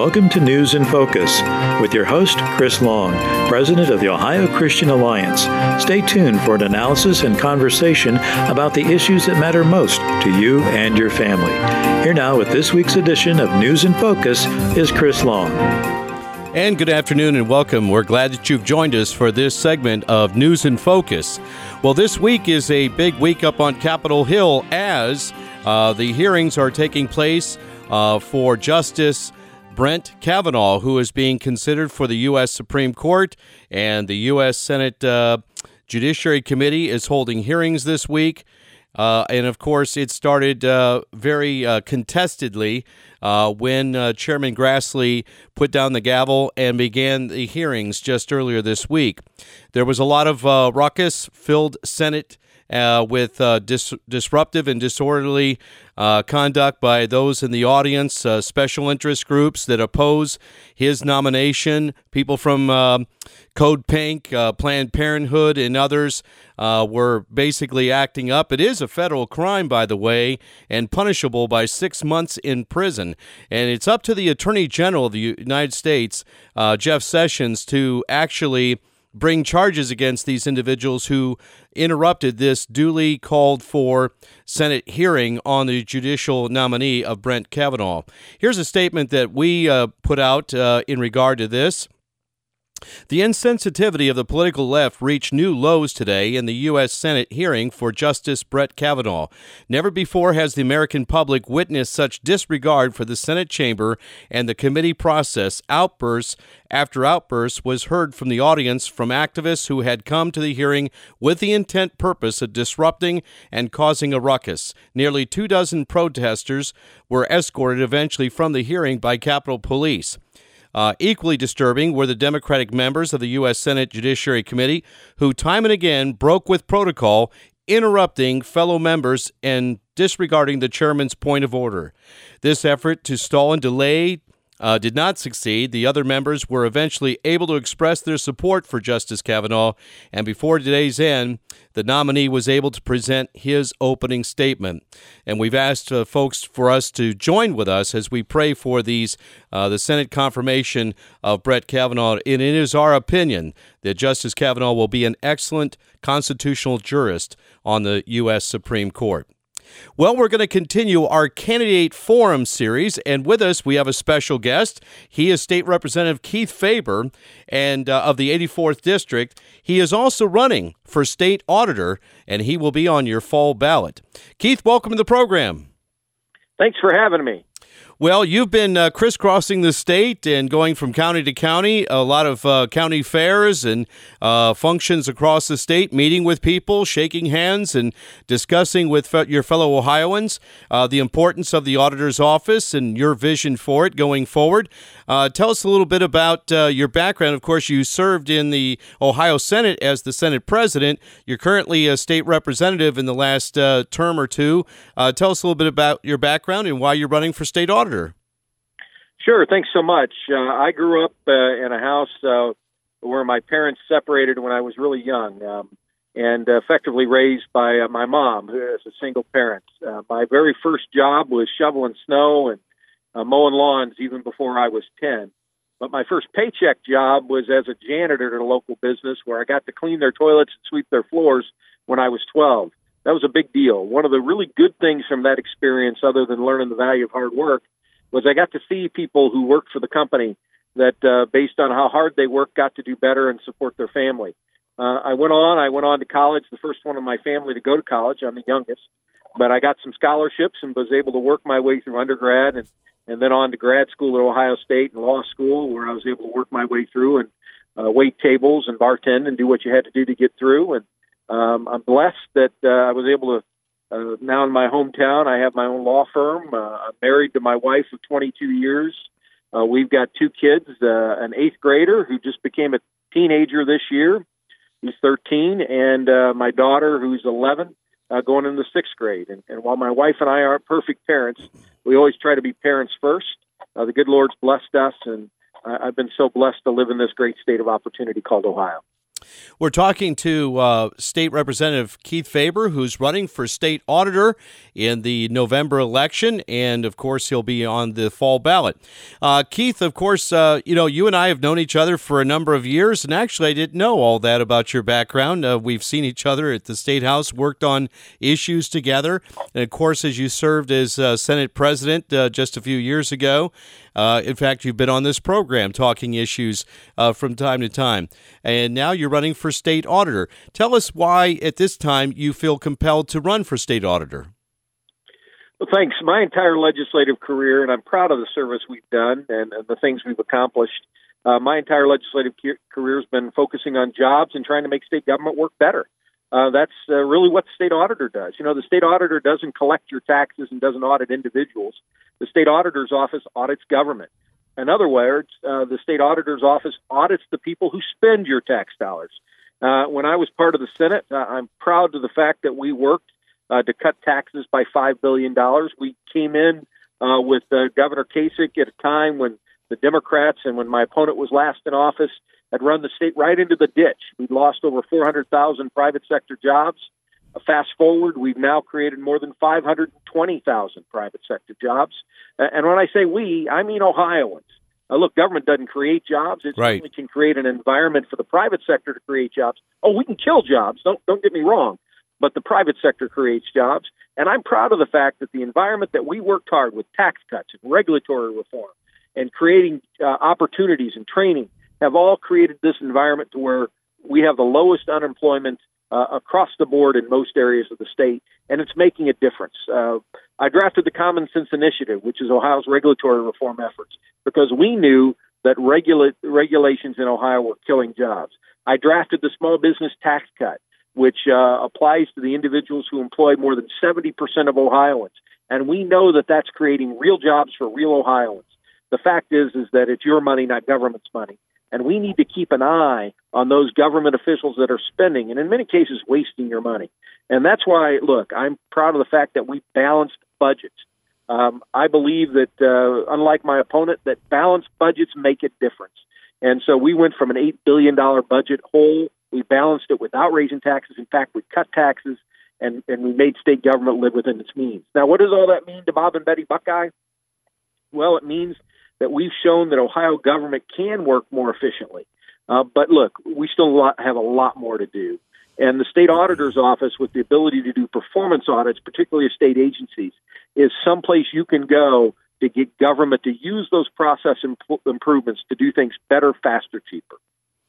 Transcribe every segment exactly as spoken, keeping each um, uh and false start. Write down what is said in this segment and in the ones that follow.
Welcome to News in Focus with your host, Chris Long, President of the Ohio Christian Alliance. Stay tuned for an analysis and conversation about the issues that matter most to you and your family. Here now with this week's edition of News in Focus is Chris Long. And good afternoon and welcome. We're glad that you've joined us for this segment of News in Focus. Well, this week is a big week up on Capitol Hill as uh, the hearings are taking place uh, for Justice Brett Kavanaugh, who is being considered for the U S Supreme Court, and the U S Senate uh, Judiciary Committee is holding hearings this week. Uh, and, of course, it started uh, very uh, contestedly uh, when uh, Chairman Grassley put down the gavel and began the hearings just earlier this week. There was a lot of uh, ruckus-filled Senate uh, with uh, dis- disruptive and disorderly uh, conduct by those in the audience, uh, special interest groups that oppose his nomination, people from uh, Code Pink, uh, Planned Parenthood, and others uh, were basically acting up. It is a federal crime, by the way, and punishable by six months in prison. And it's up to the Attorney General of the United States, uh, Jeff Sessions, to actually bring charges against these individuals who interrupted this duly called for Senate hearing on the judicial nominee of Brett Kavanaugh. Here's a statement that we uh, put out uh, in regard to this. The insensitivity of the political left reached new lows today in the U S Senate hearing for Justice Brett Kavanaugh. Never before has the American public witnessed such disregard for the Senate chamber and the committee process. Outbursts after outbursts was heard from the audience from activists who had come to the hearing with the intent purpose of disrupting and causing a ruckus. Nearly two dozen protesters were escorted eventually from the hearing by Capitol Police. Uh, equally disturbing were the Democratic members of the U S Senate Judiciary Committee who time and again broke with protocol, interrupting fellow members and disregarding the chairman's point of order. This effort to stall and delay uh, did not succeed. The other members were eventually able to express their support for Justice Kavanaugh, and before today's end, the nominee was able to present his opening statement. And we've asked uh, folks for us to join with us as we pray for these uh, the Senate confirmation of Brett Kavanaugh. And it is our opinion that Justice Kavanaugh will be an excellent constitutional jurist on the U S Supreme Court. Well, we're going to continue our Candidate Forum series, and with us we have a special guest. He is State Representative Keith Faber and uh, of the eighty-fourth District. He is also running for State Auditor, and he will be on your fall ballot. Keith, welcome to the program. Thanks for having me. Well, you've been uh, crisscrossing the state and going from county to county, a lot of uh, county fairs and uh, functions across the state, meeting with people, shaking hands, and discussing with fe- your fellow Ohioans uh, the importance of the auditor's office and your vision for it going forward. Uh, tell us a little bit about uh, your background. Of course, you served in the Ohio Senate as the Senate president. You're currently a state representative in the last uh, term or two. Uh, tell us a little bit about your background and why you're running for state auditor. Sure. Thanks so much. Uh, I grew up uh, in a house uh, where my parents separated when I was really young, um, and uh, effectively raised by uh, my mom, who is a single parent. Uh, my very first job was shoveling snow and uh, mowing lawns even before I was ten. But my first paycheck job was as a janitor at a local business where I got to clean their toilets and sweep their floors when I was twelve. That was a big deal. One of the really good things from that experience, other than learning the value of hard work, was I got to see people who worked for the company that, uh, based on how hard they worked, got to do better and support their family. Uh, I went on. I went on to college, the first one in my family to go to college. I'm the youngest. But I got some scholarships and was able to work my way through undergrad and, and then on to grad school at Ohio State and law school, where I was able to work my way through and uh, wait tables and bartend and do what you had to do to get through. And um, I'm blessed that uh, I was able to Uh, now in my hometown, I have my own law firm. Uh, I'm married to my wife of twenty-two years. Uh, we've got two kids, uh, an eighth grader who just became a teenager this year. He's thirteen, and uh, my daughter who's eleven, uh, going into sixth grade. And, and while my wife and I aren't perfect parents, we always try to be parents first. Uh, the good Lord's blessed us, and uh, I've been so blessed to live in this great state of opportunity called Ohio. We're talking to uh, State Representative Keith Faber, who's running for state auditor in the November election, and of course he'll be on the fall ballot. Uh, Keith, of course, uh, you know, you and I have known each other for a number of years, and actually I didn't know all that about your background. Uh, we've seen each other at the State House, worked on issues together, and of course, as you served as uh, Senate President uh, just a few years ago, Uh, in fact, you've been on this program talking issues uh, from time to time, and now you're running for state auditor. Tell us why, at this time, you feel compelled to run for state auditor. Well, thanks. My entire legislative career, and I'm proud of the service we've done and, and the things we've accomplished. Uh, my entire legislative career has been focusing on jobs and trying to make state government work better. Uh, that's uh, really what the state auditor does. You know, the state auditor doesn't collect your taxes and doesn't audit individuals. The state auditor's office audits government. In other words, uh, the state auditor's office audits the people who spend your tax dollars. Uh, when I was part of the Senate, uh, I'm proud of the fact that we worked uh, to cut taxes by five billion dollars. We came in uh, with uh, Governor Kasich at a time when the Democrats and when my opponent was last in office had run the state right into the ditch. We'd lost over four hundred thousand private sector jobs. Uh, fast forward, we've now created more than five hundred twenty thousand private sector jobs. Uh, and when I say we, I mean Ohioans. Uh, look, government doesn't create jobs. It Right. certainly can create an environment for the private sector to create jobs. Oh, we can kill jobs. Don't don't get me wrong. But the private sector creates jobs. And I'm proud of the fact that the environment that we worked hard with tax cuts and regulatory reform and creating uh, opportunities and training have all created this environment to where we have the lowest unemployment uh, across the board in most areas of the state, and it's making a difference. Uh, I drafted the Common Sense Initiative, which is Ohio's regulatory reform efforts, because we knew that regula- regulations in Ohio were killing jobs. I drafted the Small Business Tax Cut, which uh, applies to the individuals who employ more than seventy percent of Ohioans, and we know that that's creating real jobs for real Ohioans. The fact is, is that it's your money, not government's money. And we need to keep an eye on those government officials that are spending and in many cases wasting your money. And that's why, look, I'm proud of the fact that we balanced budgets. Um, I believe that, uh, unlike my opponent, that balanced budgets make a difference. And so we went from an eight billion dollars budget hole. We balanced it without raising taxes. In fact, we cut taxes and, and we made state government live within its means. Now, what does all that mean to Bob and Betty Buckeye? Well, it means that we've shown that Ohio government can work more efficiently. Uh, but look, we still have a lot more to do. And the state auditor's office, with the ability to do performance audits, particularly of state agencies, is someplace you can go to get government to use those process imp- improvements to do things better, faster, cheaper.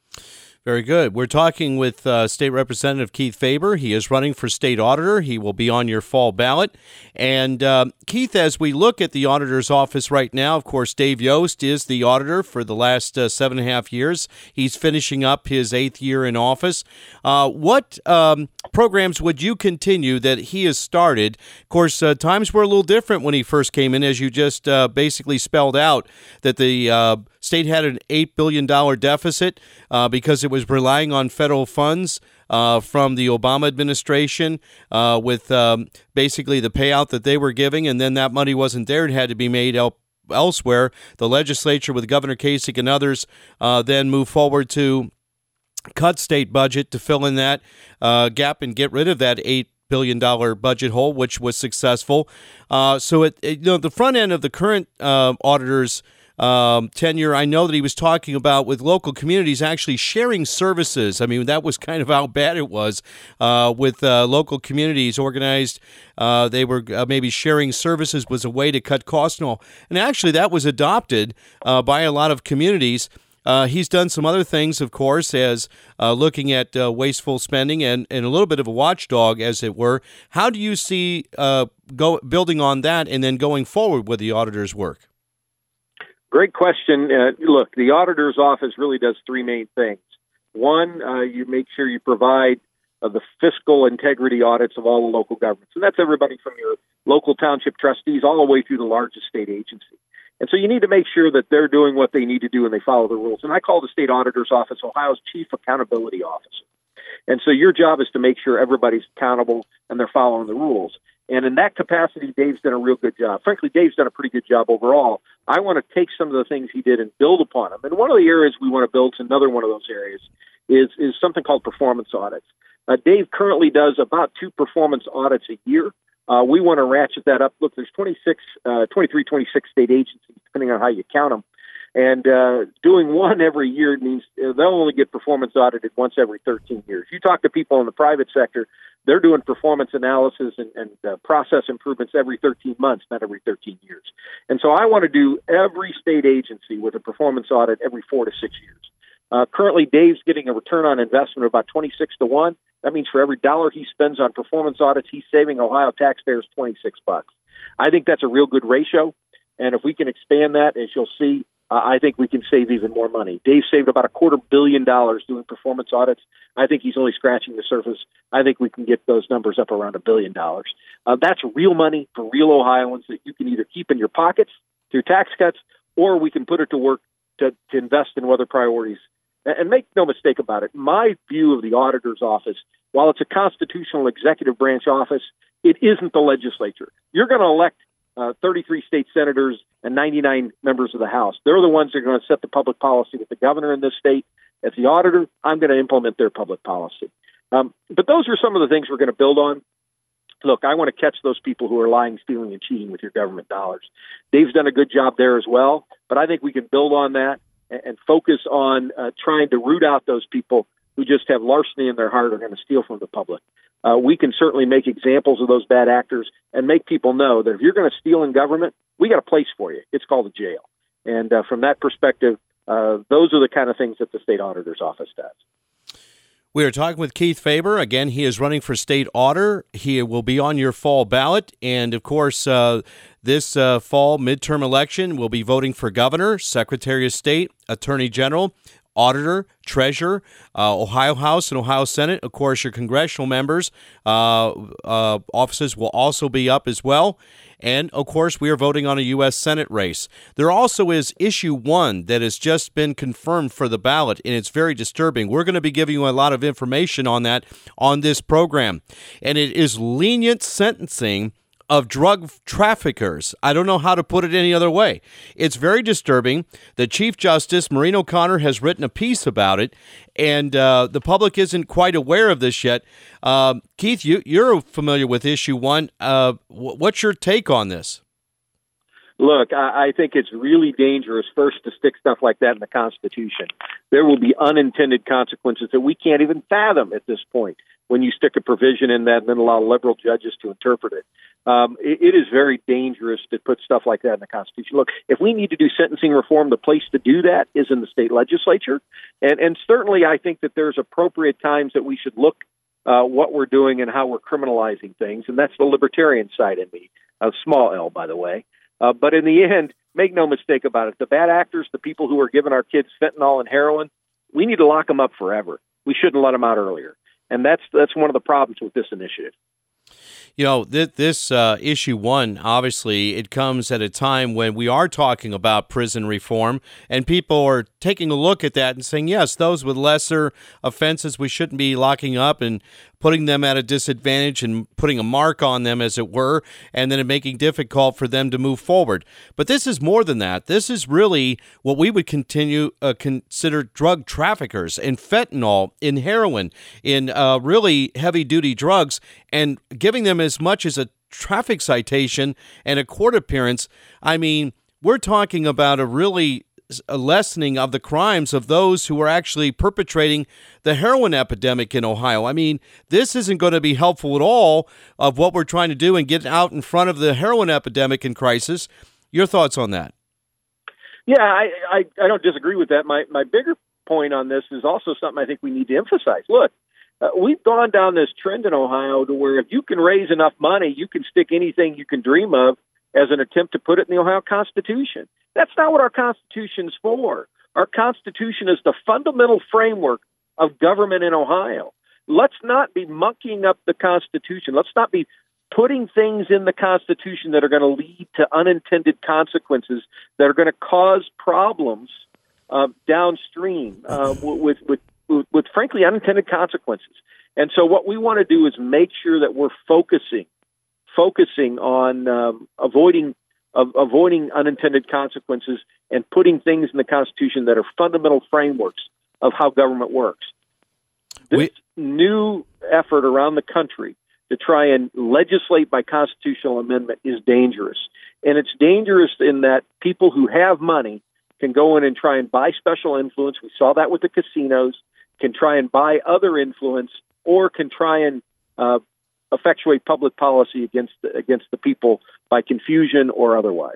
Very good. We're talking with uh, State Representative Keith Faber. He is running for state auditor. He will be on your fall ballot. And uh, Keith, as we look at the auditor's office right now, of course, Dave Yost is the auditor for the last uh, seven and a half years. He's finishing up his eighth year in office. Uh, what um, programs would you continue that he has started? Of course, uh, times were a little different when he first came in, as you just uh, basically spelled out, that the uh, state had an eight billion dollars deficit uh, because it was relying on federal funds uh, from the Obama administration uh, with um, basically the payout that they were giving, and then that money wasn't there. It had to be made el- elsewhere. The legislature, with Governor Kasich and others, uh, then moved forward to cut state budget to fill in that uh, gap and get rid of that eight billion dollars budget hole, which was successful. Uh, so, it, it, you know, the front end of the current uh, auditor's Um, tenure, I know that he was talking about with local communities actually sharing services. I mean, that was kind of how bad it was uh, with uh, local communities organized. Uh, they were uh, maybe sharing services was a way to cut costs and all. And actually, that was adopted uh, by a lot of communities. Uh, he's done some other things, of course, as uh, looking at uh, wasteful spending and, and a little bit of a watchdog, as it were. How do you see uh, go building on that and then going forward with the auditor's work? Great question. Uh, look, the auditor's office really does three main things. One, uh, you make sure you provide uh, the fiscal integrity audits of all the local governments. And that's everybody from your local township trustees all the way through the largest state agency. And so you need to make sure that they're doing what they need to do and they follow the rules. And I call the state auditor's office Ohio's chief accountability officer. And so your job is to make sure everybody's accountable and they're following the rules. And in that capacity, Dave's done a real good job. Frankly, Dave's done a pretty good job overall. I want to take some of the things he did and build upon them. And one of the areas we want to build is another one of those areas is, is something called performance audits. Uh, Dave currently does about two performance audits a year. Uh, we want to ratchet that up. Look, there's twenty-six, uh, twenty-three, twenty-six state agencies, depending on how you count them. And uh, doing one every year means they'll only get performance audited once every thirteen years. You talk to people in the private sector, they're doing performance analysis and, and uh, process improvements every thirteen months, not every thirteen years. And so I want to do every state agency with a performance audit every four to six years. Uh, currently, Dave's getting a return on investment of about twenty-six to one. That means for every dollar he spends on performance audits, he's saving Ohio taxpayers twenty-six bucks. I think that's a real good ratio. And if we can expand that, as you'll see, uh, I think we can save even more money. Dave saved about a quarter billion dollars doing performance audits. I think he's only scratching the surface. I think we can get those numbers up around a billion dollars. Uh, that's real money for real Ohioans that you can either keep in your pockets through tax cuts, or we can put it to work to, to invest in other priorities. And make no mistake about it, my view of the auditor's office, while it's a constitutional executive branch office, it isn't the legislature. You're going to elect uh, thirty-three state senators and ninety-nine members of the House. They're the ones that are going to set the public policy with the governor in this state. As the auditor, I'm going to implement their public policy. Um, but those are some of the things we're going to build on. Look, I want to catch those people who are lying, stealing, and cheating with your government dollars. Dave's done a good job there as well, but I think we can build on that and focus on uh, trying to root out those people who just have larceny in their heart, are going to steal from the public. Uh, we can certainly make examples of those bad actors and make people know that if you're going to steal in government, we got a place for you. It's called a jail. And uh, from that perspective, uh, those are the kind of things that the state auditor's office does. We are talking with Keith Faber. Again, he is running for state auditor. He will be on your fall ballot. And, of course, uh, this uh, fall midterm election, we'll be voting for governor, secretary of state, attorney general, auditor, treasurer, uh, Ohio House and Ohio Senate. Of course, your congressional members' uh, uh, offices will also be up as well. And, of course, we are voting on a U S Senate race. There also is issue one that has just been confirmed for the ballot, and it's very disturbing. We're going to be giving you a lot of information on that on this program. And it is lenient sentencing of drug traffickers. I don't know how to put it any other way. It's very disturbing. The Chief Justice, Maureen O'Connor, has written a piece about it, and uh, the public isn't quite aware of this yet. Uh, Keith, you, you're familiar with issue one. Uh, what's your take on this? Look, I, I think it's really dangerous, first, to stick stuff like that in the Constitution. There will be unintended consequences that we can't even fathom at this point when you stick a provision in that and then allow liberal judges to interpret it. Um, it, it is very dangerous to put stuff like that in the Constitution. Look, if we need to do sentencing reform, the place to do that is in the state legislature. And, and certainly I think that there's appropriate times that we should look uh, what we're doing and how we're criminalizing things. And that's the libertarian side in me, uh, small L, by the way. Uh, but in the end, make no mistake about it, the bad actors, the people who are giving our kids fentanyl and heroin, we need to lock them up forever. We shouldn't let them out earlier. And that's that's one of the problems with this initiative. You know, th- this uh, issue one, obviously, it comes at a time when we are talking about prison reform, and people are taking a look at that and saying, yes, those with lesser offenses we shouldn't be locking up and putting them at a disadvantage and putting a mark on them, as it were, and then making it difficult for them to move forward. But this is more than that. This is really what we would continue uh, consider drug traffickers in fentanyl, in heroin, in uh, really heavy-duty drugs, and giving them as much as a traffic citation and a court appearance. I mean, we're talking about a really a lessening of the crimes of those who are actually perpetrating the heroin epidemic in Ohio. I mean, this isn't going to be helpful at all of what we're trying to do and get out in front of the heroin epidemic and crisis. Your thoughts on that? Yeah, I, I, I don't disagree with that. My, my bigger point on this is also something I think we need to emphasize. Look, uh, we've gone down this trend in Ohio to where if you can raise enough money, you can stick anything you can dream of as an attempt to put it in the Ohio Constitution. That's not what our Constitution's for. Our Constitution is the fundamental framework of government in Ohio. Let's not be monkeying up the Constitution. Let's not be putting things in the Constitution that are going to lead to unintended consequences that are going to cause problems uh, downstream uh, with, with, with, with, frankly, unintended consequences. And so what we want to do is make sure that we're focusing, focusing on um, avoiding Of avoiding unintended consequences and putting things in the Constitution that are fundamental frameworks of how government works. This we- new effort around the country to try and legislate by constitutional amendment is dangerous. And it's dangerous in that people who have money can go in and try and buy special influence. We saw that with the casinos, can try and buy other influence, or can try and uh, effectuate public policy against the, against the people by confusion or otherwise.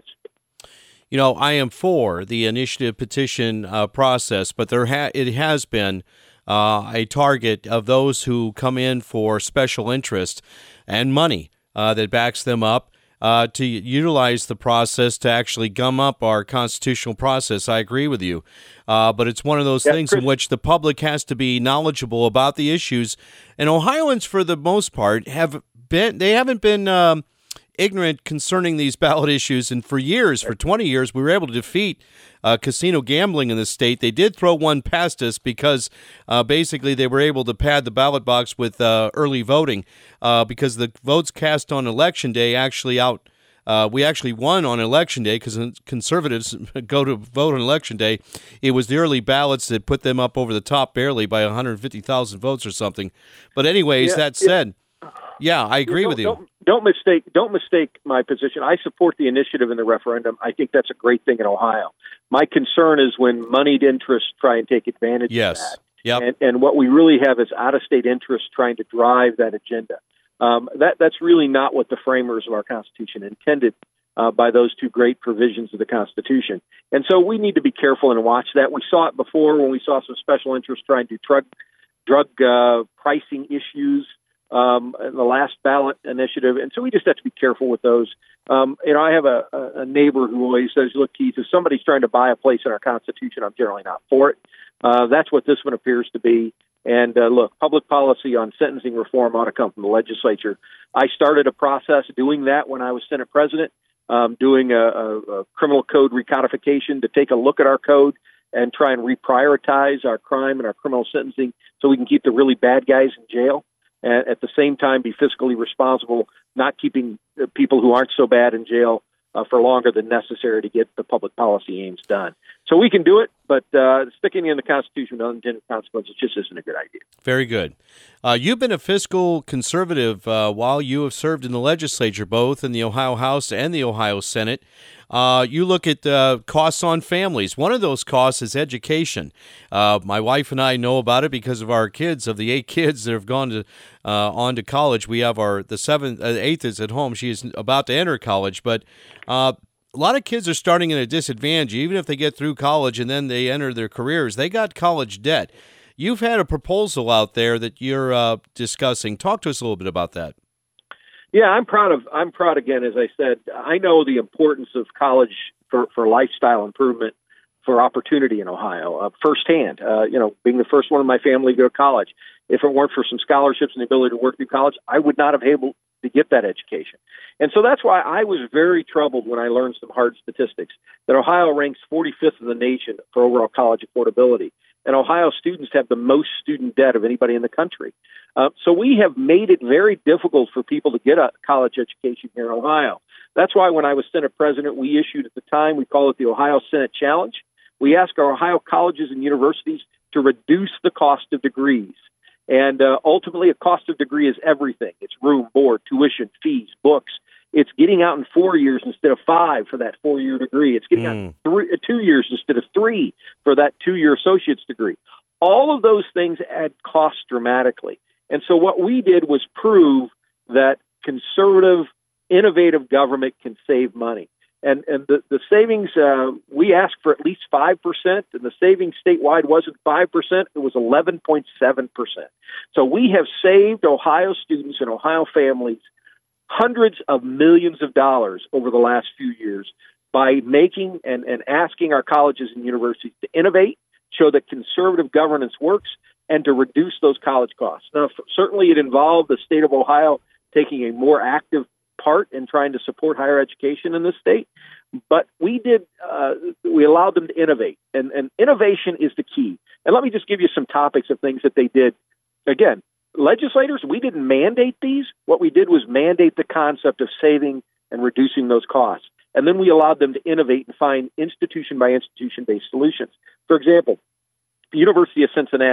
You know, I am for the initiative petition uh, process, but there ha- it has been uh, a target of those who come in for special interest and money uh, that backs them up uh, to utilize the process to actually gum up our constitutional process. I agree with you. Uh, but it's one of those yeah, things Chris- in which the public has to be knowledgeable about the issues. And Ohioans, for the most part, have been, they haven't been um, ignorant concerning these ballot issues. And for years, for twenty years, we were able to defeat uh, casino gambling in the state. They did throw one past us because uh, basically they were able to pad the ballot box with uh, early voting uh, because the votes cast on Election Day actually out. Uh, we actually won on Election Day because conservatives go to vote on Election Day. It was the early ballots that put them up over the top barely by one hundred fifty thousand votes or something. But anyways, Yeah, that yeah. said, yeah, I agree don't, with you. Don't, don't mistake. Don't mistake my position. I support the initiative in the referendum. I think that's a great thing in Ohio. My concern is when moneyed interests try and take advantage Yes. of that. Yep. And, and what we really have is out-of-state interests trying to drive that agenda. Um, that that's really not what the framers of our Constitution intended uh, by those two great provisions of the Constitution. And so we need to be careful and watch that. We saw it before when we saw some special interests trying to drug drug uh, pricing issues um, in the last ballot initiative. And so we just have to be careful with those. Um, you know, I have a, a neighbor who always says, look, Keith, if somebody's trying to buy a place in our Constitution, I'm generally not for it. Uh, that's what this one appears to be. And uh, look, public policy on sentencing reform ought to come from the legislature. I started a process doing that when I was Senate president, um, doing a, a, a criminal code recodification to take a look at our code and try and reprioritize our crime and our criminal sentencing so we can keep the really bad guys in jail and at the same time be fiscally responsible, not keeping people who aren't so bad in jail uh, for longer than necessary to get the public policy aims done. So we can do it, but uh, sticking in the Constitution with unintended consequences just isn't a good idea. Very good. Uh, you've been a fiscal conservative uh, while you have served in the legislature, both in the Ohio House and the Ohio Senate. Uh, you look at uh, costs on families. One of those costs is education. Uh, my wife and I know about it because of our kids. Of the eight kids that have gone to uh, on to college, we have our the seventh, uh, eighth is at home. She is about to enter college, but uh, a lot of kids are starting at a disadvantage. Even if they get through college and then they enter their careers, they got college debt. You've had a proposal out there that you're uh, discussing. Talk to us a little bit about that. Yeah, I'm proud of. I'm proud again. As I said, I know the importance of college for, for lifestyle improvement, for opportunity in Ohio uh, firsthand. Uh, you know, being the first one in my family to go to college. If it weren't for some scholarships and the ability to work through college, I would not have been able to get that education. And so that's why I was very troubled when I learned some hard statistics that Ohio ranks forty-fifth in the nation for overall college affordability. And Ohio students have the most student debt of anybody in the country. Uh, so we have made it very difficult for people to get a college education here in Ohio. That's why when I was Senate president, we issued at the time, we call it the Ohio Senate Challenge. We ask our Ohio colleges and universities to reduce the cost of degrees. And uh, ultimately, a cost of degree is everything. It's room, board, tuition, fees, books. It's getting out in four years instead of five for that four-year degree. It's getting mm. out in three, uh, two years instead of three for that two-year associate's degree. All of those things add cost dramatically. And so what we did was prove that conservative, innovative government can save money. And and the, the savings, uh, we asked for at least five percent, and the savings statewide wasn't five percent, it was eleven point seven percent. So we have saved Ohio students and Ohio families hundreds of millions of dollars over the last few years by making and, and asking our colleges and universities to innovate, show that conservative governance works, and to reduce those college costs. Now, certainly it involved the state of Ohio taking a more active part in trying to support higher education in this state, but we did, uh, we allowed them to innovate, and, and innovation is the key. And let me just give you some topics of things that they did. Again, legislators, we didn't mandate these. What we did was mandate the concept of saving and reducing those costs. And then we allowed them to innovate and find institution by institution based solutions. For example, the University of Cincinnati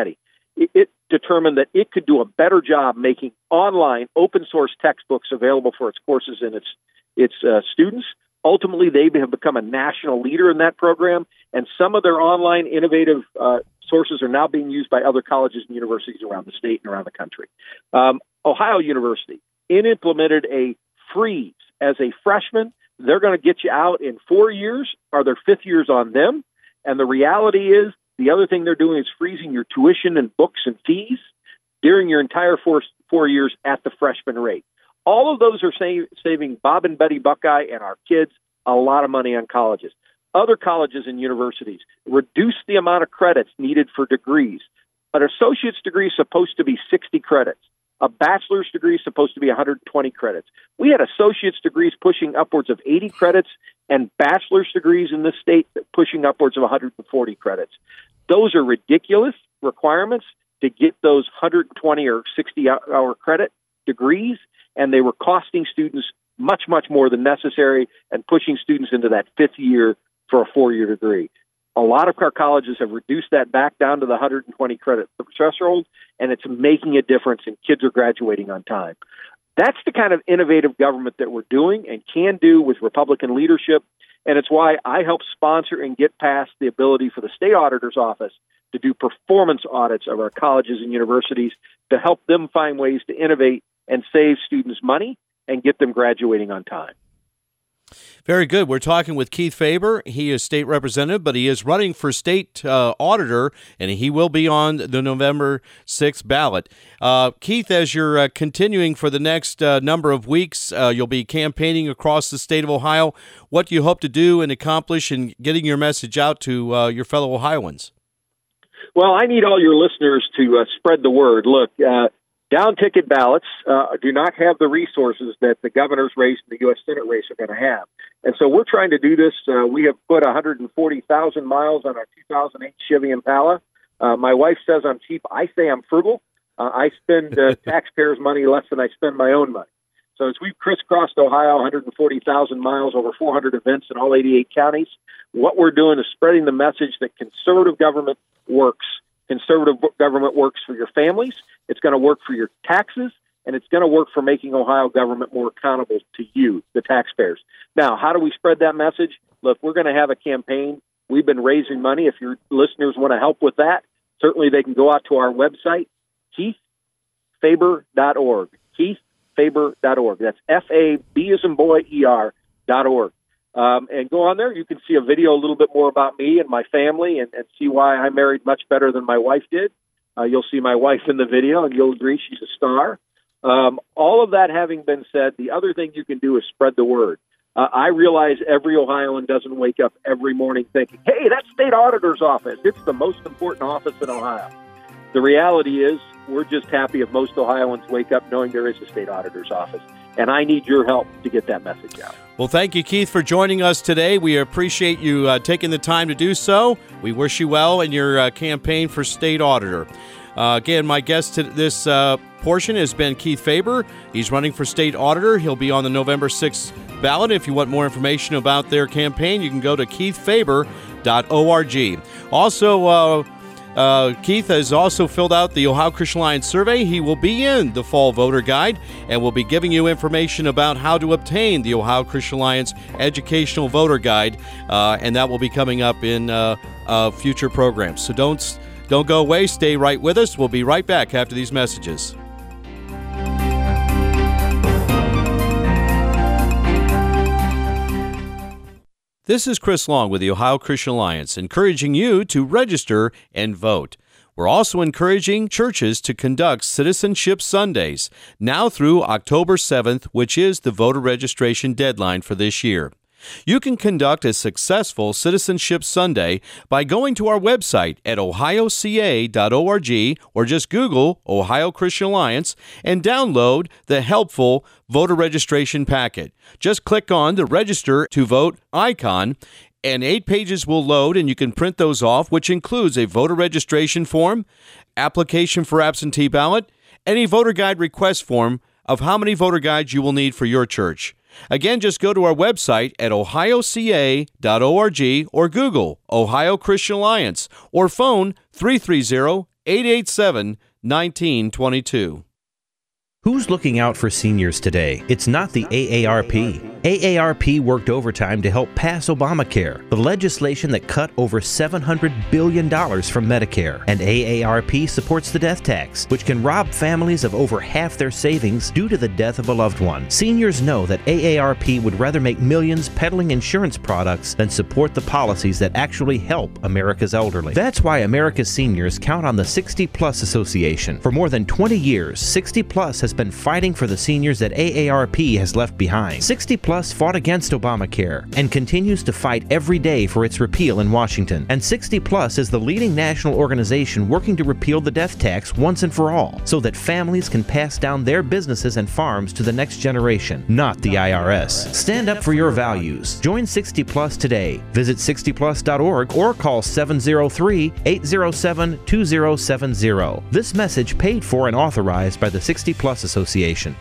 it, it determined that it could do a better job making online open source textbooks available for its courses and its its uh, students. Ultimately, they have become a national leader in that program, and some of their online innovative uh, sources are now being used by other colleges and universities around the state and around the country. Um, Ohio University, it implemented a freeze. As a freshman, they're going to get you out in four years, or their fifth year's on them. And the reality is, the other thing they're doing is freezing your tuition and books and fees during your entire four, four years at the freshman rate. All of those are save, saving Bob and Betty Buckeye and our kids a lot of money on colleges. Other colleges and universities reduce the amount of credits needed for degrees. An associate's degree is supposed to be sixty credits. A bachelor's degree is supposed to be one hundred twenty credits. We had associate's degrees pushing upwards of eighty credits and bachelor's degrees in this state pushing upwards of one hundred forty credits. Those are ridiculous requirements to get those one hundred twenty or sixty hour credit degrees, and they were costing students much, much more than necessary and pushing students into that fifth year for a four-year degree. A lot of our colleges have reduced that back down to the one hundred twenty credit threshold, and it's making a difference, and kids are graduating on time. That's the kind of innovative government that we're doing and can do with Republican leadership, and it's why I help sponsor and get past the ability for the state auditor's office to do performance audits of our colleges and universities to help them find ways to innovate and save students money and get them graduating on time. Very good. We're talking with Keith Faber. He is state representative, but he is running for state uh, auditor, and he will be on the November sixth ballot. Uh, Keith, as you're uh, continuing for the next uh, number of weeks, uh, you'll be campaigning across the state of Ohio. What do you hope to do and accomplish in getting your message out to uh, your fellow Ohioans? Well, I need all your listeners to uh, spread the word. Look, uh, down-ticket ballots uh, do not have the resources that the governor's race and the U S Senate race are going to have. And so we're trying to do this. Uh, we have put one hundred forty thousand miles on our two thousand eight Chevy Impala. Uh, my wife says I'm cheap. I say I'm frugal. Uh, I spend uh, taxpayers' money less than I spend my own money. So as we've crisscrossed Ohio, one hundred forty thousand miles, over four hundred events in all eighty-eight counties, what we're doing is spreading the message that conservative government works. Conservative government works for your families. It's going to work for your taxes, and it's going to work for making Ohio government more accountable to you, the taxpayers. Now, how do we spread that message? Look, we're going to have a campaign. We've been raising money. If your listeners want to help with that, certainly they can go out to our website, keith faber dot org. keith faber dot org. That's F A B as in boy, E R dot org. Um, and go on there. You can see a video a little bit more about me and my family and, and see why I married much better than my wife did. Uh, you'll see my wife in the video, and you'll agree she's a star. Um, all of that having been said, the other thing you can do is spread the word. Uh, I realize every Ohioan doesn't wake up every morning thinking, hey, that's state auditor's office. It's the most important office in Ohio. The reality is we're just happy if most Ohioans wake up knowing there is a state auditor's office. And I need your help to get that message out. Well, thank you, Keith, for joining us today. We appreciate you uh, taking the time to do so. We wish you well in your uh, campaign for state auditor. Uh, again, my guest to this uh, portion has been Keith Faber. He's running for state auditor. He'll be on the November sixth ballot. If you want more information about their campaign, you can go to keith faber dot org. Also, uh, Uh, Keith has also filled out the Ohio Christian Alliance survey. He will be in the fall voter guide and will be giving you information about how to obtain the Ohio Christian Alliance educational voter guide, uh, and that will be coming up in uh, uh, future programs. So don't don't go away. Stay right with us. We'll be right back after these messages. This is Chris Long with the Ohio Christian Alliance, encouraging you to register and vote. We're also encouraging churches to conduct Citizenship Sundays, now through October seventh, which is the voter registration deadline for this year. You can conduct a successful Citizenship Sunday by going to our website at ohio c a dot org or just Google Ohio Christian Alliance and download the helpful voter registration packet. Just click on the Register to Vote icon, and eight pages will load, and you can print those off, which includes a voter registration form, application for absentee ballot, and a voter guide request form of how many voter guides you will need for your church. Again, just go to our website at ohio c a dot org or Google Ohio Christian Alliance or phone three three zero, eight eight seven, one nine two two. Who's looking out for seniors today? It's not the A A R P. A A R P worked overtime to help pass Obamacare, the legislation that cut over seven hundred billion dollars from Medicare. And A A R P supports the death tax, which can rob families of over half their savings due to the death of a loved one. Seniors know that A A R P would rather make millions peddling insurance products than support the policies that actually help America's elderly. That's why America's seniors count on the sixty plus Association. For more than twenty years, sixty plus has been fighting for the seniors that A A R P has left behind. sixty plus fought against Obamacare and continues to fight every day for its repeal in Washington. And sixty plus is the leading national organization working to repeal the death tax once and for all, so that families can pass down their businesses and farms to the next generation, not the I R S. Stand up for your values. Join sixty plus today. Visit sixty plus dot org or call seven oh three, eight oh seven, two oh seven oh. This message paid for and authorized by the sixty plus Association.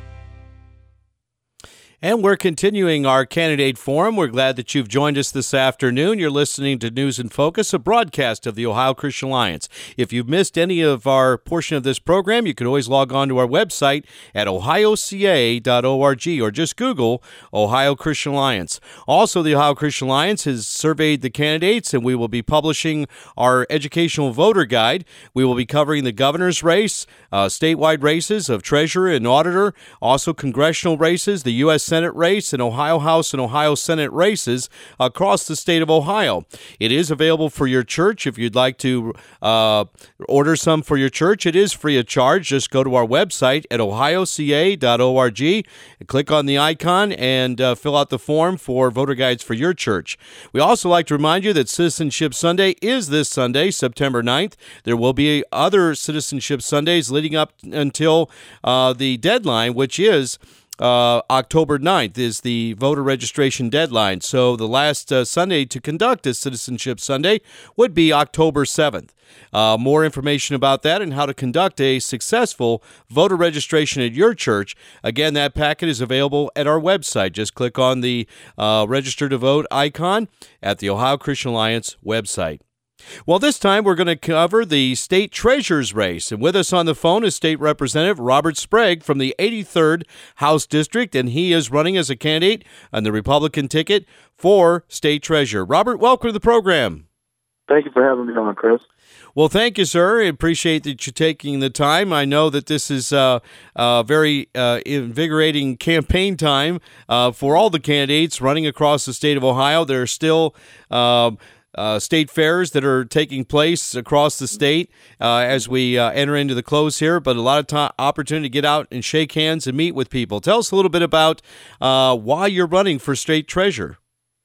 And we're continuing our candidate forum. We're glad that you've joined us this afternoon. You're listening to News in Focus, a broadcast of the Ohio Christian Alliance. If you've missed any of our portion of this program, you can always log on to our website at ohio c a dot org or just Google Ohio Christian Alliance. Also, the Ohio Christian Alliance has surveyed the candidates, and we will be publishing our educational voter guide. We will be covering the governor's race, uh, statewide races of treasurer and auditor, also congressional races, the U S Senate race, and Ohio House and Ohio Senate races across the state of Ohio. It is available for your church. If you'd like to uh, order some for your church, it is free of charge. Just go to our website at ohio c a dot org and click on the icon and uh, fill out the form for voter guides for your church. We also like to remind you that Citizenship Sunday is this Sunday, September ninth. There will be other Citizenship Sundays leading up until uh, the deadline, which is Uh, October ninth is the voter registration deadline. So the last uh, Sunday to conduct a Citizenship Sunday would be October seventh. Uh, more information about that and how to conduct a successful voter registration at your church, again, that packet is available at our website. Just click on the uh, Register to Vote icon at the Ohio Christian Alliance website. Well, this time we're going to cover the state treasurer's race. And with us on the phone is State Representative Robert Sprague from the eighty-third House District, and he is running as a candidate on the Republican ticket for state treasurer. Robert, welcome to the program. Thank you for having me on, Chris. Well, thank you, sir. I appreciate that you're taking the time. I know that this is a uh, uh, very uh, invigorating campaign time uh, for all the candidates running across the state of Ohio. There are still Uh, Uh, state fairs that are taking place across the state uh, as we uh, enter into the close here, but a lot of time, opportunity to get out and shake hands and meet with people. Tell us a little bit about uh, why you're running for state treasurer.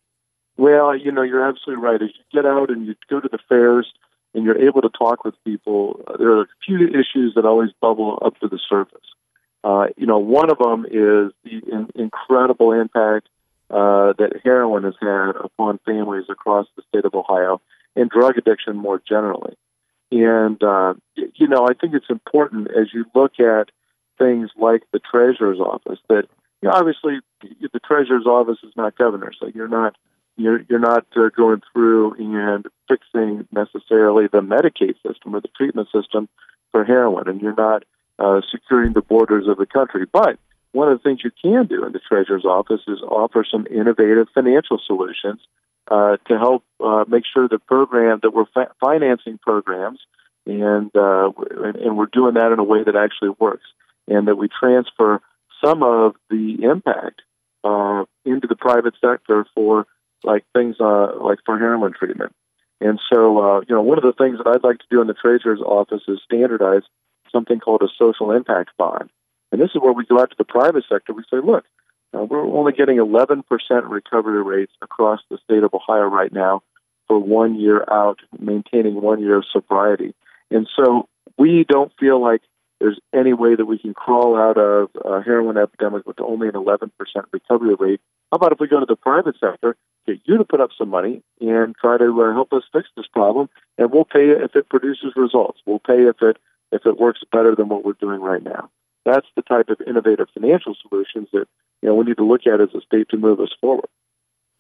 Well, you know, you're absolutely right. As you get out and you go to the fairs and you're able to talk with people, uh, there are a few issues that always bubble up to the surface. Uh, you know, one of them is the in- incredible impact Uh, that heroin has had upon families across the state of Ohio and drug addiction more generally. And, uh, you know, I think it's important as you look at things like the treasurer's office that, you know, obviously the treasurer's office is not governor, so you're not, you're, you're not uh, going through and fixing necessarily the Medicaid system or the treatment system for heroin, and you're not uh, securing the borders of the country. But one of the things you can do in the treasurer's office is offer some innovative financial solutions uh, to help uh, make sure the program that we're fa- financing programs and, uh, and and we're doing that in a way that actually works, and that we transfer some of the impact uh, into the private sector for like things uh, like for heroin treatment. And so, uh, you know, one of the things that I'd like to do in the treasurer's office is standardize something called a social impact bond. And this is where we go out to the private sector. We say, look, uh, we're only getting eleven percent recovery rates across the state of Ohio right now for one year out, maintaining one year of sobriety. And so we don't feel like there's any way that we can crawl out of a heroin epidemic with only an eleven percent recovery rate. How about if we go to the private sector, get you to put up some money and try to uh, help us fix this problem, and we'll pay if it produces results. We'll pay if it if it works better than what we're doing right now. That's the type of innovative financial solutions that, you know, we need to look at as a state to move us forward.